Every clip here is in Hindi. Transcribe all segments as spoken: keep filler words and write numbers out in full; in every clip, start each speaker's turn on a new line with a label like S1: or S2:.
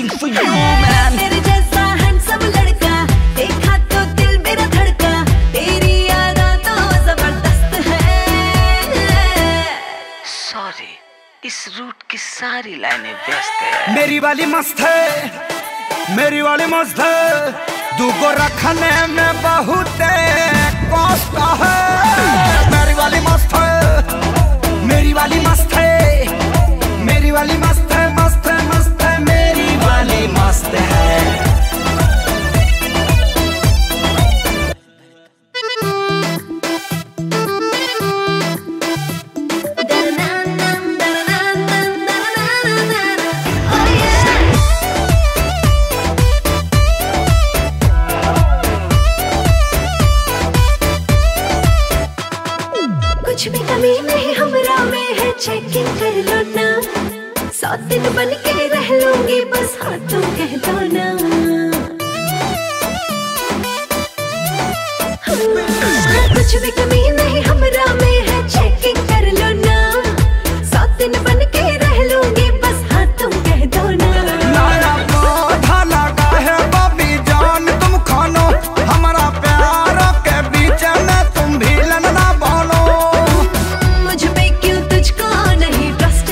S1: waiting for you man।
S2: तेरे जैसा हैंडसम लड़का देखा तो दिल मेरा धड़का, तेरी यादा तो जबरदस्त है।
S1: सॉरी, इस रूट की सारी लाइनें व्यस्त है।
S3: मेरी वाली मस्त है, मेरी वाली मस्त है, दूगो रखने में बहुत कष्ट है। मेरी वाली मस्त है, मेरी वाली मस्त है, मेरी वाली मस्त है, मस्त है मस्त है, मेरी वाली मस्त है।
S2: कुछ भी कमी नहीं हमरा में है, चेकिंग कर लो ना, सौ दिन बन के रह लूंगी बस हाँ तुम कह दो ना। हाँ, कुछ भी कमी नहीं हमरा में है, चेकिंग कर लो ना, सौ दिन बन के रह लूंगी बस हाँ तुम कह दो ना।
S3: नया पौधा लगा है बबी जान तुम खानो, हमारा प्यार के बीच में तुम भी लड़ना बोलो।
S2: मुझ पे क्यों तुझको नहीं ट्रस्ट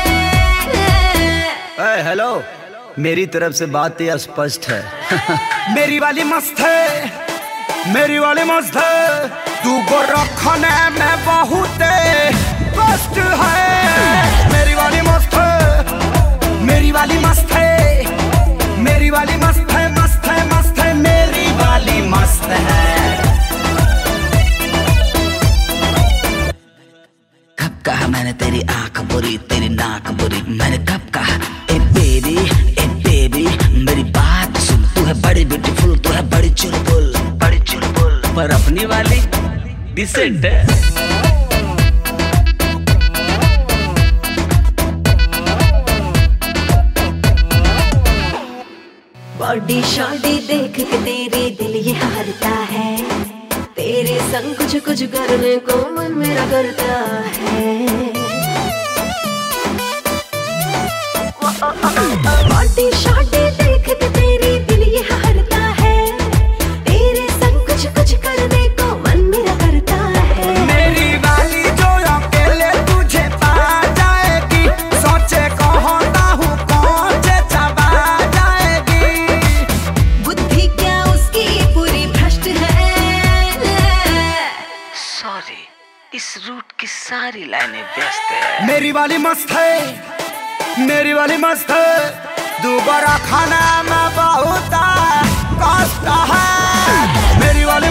S2: है।
S3: हेलो, मेरी तरफ से बात यह स्पष्ट है। मेरी वाली मस्त है, मेरी वाली मस्त है, दूगो रखने में बहुत कष्ट है। मेरी वाली मस्त है, मेरी वाली मस्त है, मेरी वाली मस्त है, मस्त है मस्त है, मेरी वाली मस्त है।
S1: कब कहा मैंने तेरी आंख बुरी, तेरी नाक बुरी, मैंने कब कहा ए बेबी ए बेबी मेरी बात सुन, तू है बड़ी ब्यूटीफुल, तू है बड़ी चुलबुल, बड़ी चुलबुल, पर अपनी वाली डिसेंट है।
S2: बॉडी शॉडी देख के तेरी दिल ये हारता है, तेरे संग कुछ कुछ करने को मन मेरा करता है। बॉडी शॉडी देख के तेरी दिल ये हारता है, तेरे संग कुछ कुछ करने को मन मेरा करता है।
S3: मेरी वाली जो अकेले तुझे पा जाएगी, सोचे कहता हूँ कौन से चबा जाएगी।
S2: बुद्धि क्या उसकी पूरी भ्रष्ट है।
S1: सॉरी, इस रूट की सारी लाइनें व्यस्त है।
S3: मेरी वाली मस्त है, मेरी वाली मस्त है, दोबारा खाना में बहुत कष्ट है। मेरी वाली